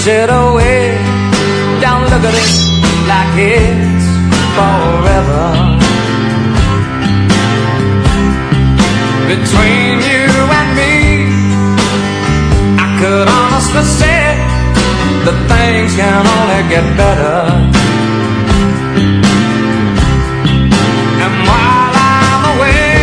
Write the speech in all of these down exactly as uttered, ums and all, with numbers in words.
push it away. Don't look at it like it's forever. Between you and me, I could honestly say that things can only get better. And while I'm away,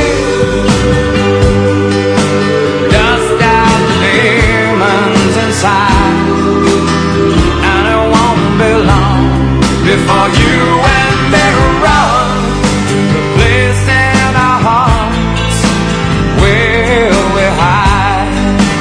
dust out the demons inside, and it won't be long before you and me run the place in our hearts where we hide.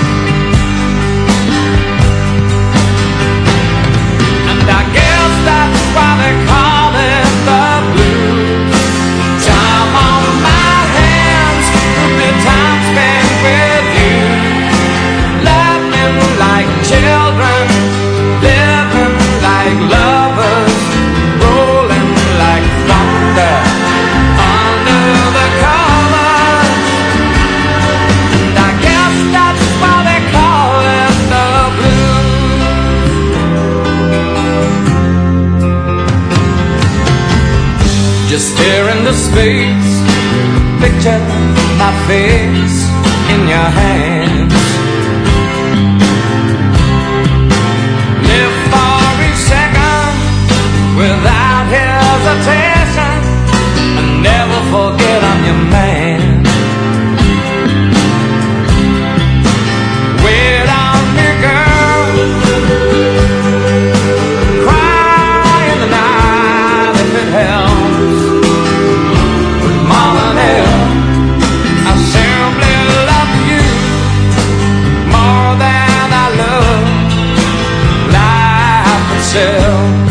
And I guess that's why they call it the blues. Time on my hands, the time spent with you, laughing like children, living like lovers, rolling like thunder under the covers. And I guess that's why they call it the blues. Just stare into space, picture my face in your hands. Live for each second without hesitation, and never forget I'm your man. Wait on me, girl, cry in the night if it helps. With mama there, I simply love you more than I love life itself.